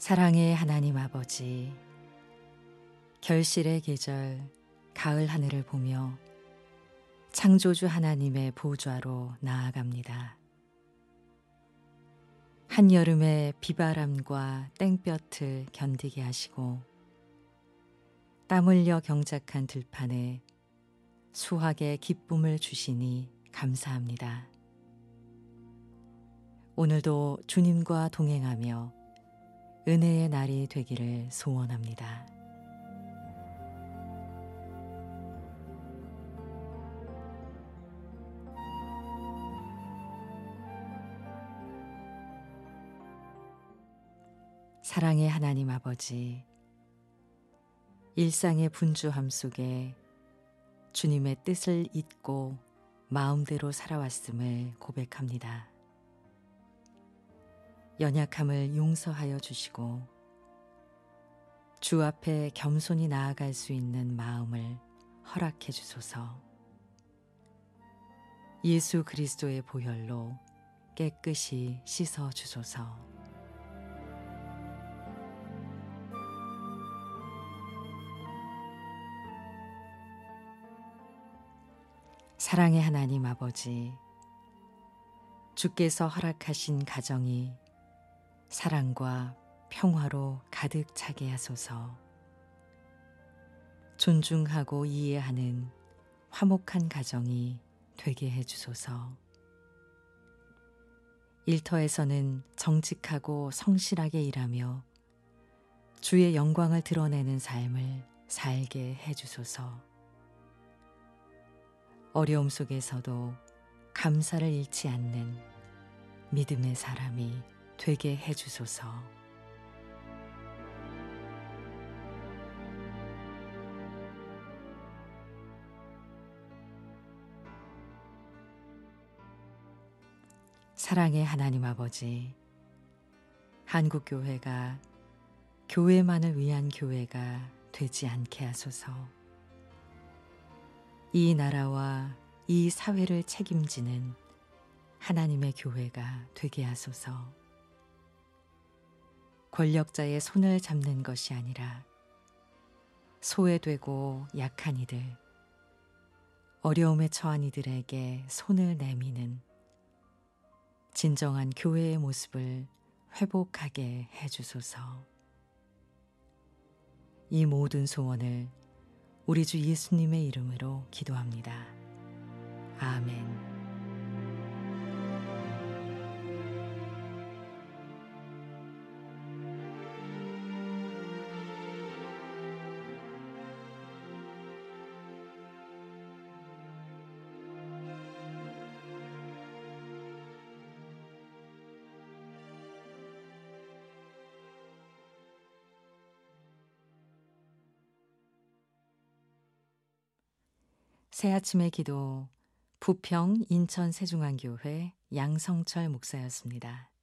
사랑의 하나님 아버지, 결실의 계절 가을 하늘을 보며 창조주 하나님의 보좌로 나아갑니다. 한여름의 비바람과 땡볕을 견디게 하시고 땀 흘려 경작한 들판에 수확의 기쁨을 주시니 감사합니다. 오늘도 주님과 동행하며 은혜의 날이 되기를 소원합니다. 사랑의 하나님 아버지, 일상의 분주함 속에 주님의 뜻을 잊고 마음대로 살아왔음을 고백합니다. 연약함을 용서하여 주시고 주 앞에 겸손히 나아갈 수 있는 마음을 허락해 주소서. 예수 그리스도의 보혈로 깨끗이 씻어 주소서. 사랑의 하나님 아버지, 주께서 허락하신 가정이 사랑과 평화로 가득 차게 하소서. 존중하고 이해하는 화목한 가정이 되게 해 주소서. 일터에서는 정직하고 성실하게 일하며 주의 영광을 드러내는 삶을 살게 해 주소서. 어려움 속에서도 감사를 잃지 않는 믿음의 사람이 되게 해 주소서. 사랑의 하나님 아버지, 한국교회가 교회만을 위한 교회가 되지 않게 하소서. 이 나라와 이 사회를 책임지는 하나님의 교회가 되게 하소서. 권력자의 손을 잡는 것이 아니라 소외되고 약한 이들, 어려움에 처한 이들에게 손을 내미는 진정한 교회의 모습을 회복하게 해주소서. 이 모든 소원을 우리 주 예수님의 이름으로 기도합니다. 아멘. 새아침의 기도, 부평 인천 세중앙교회 양성철 목사였습니다.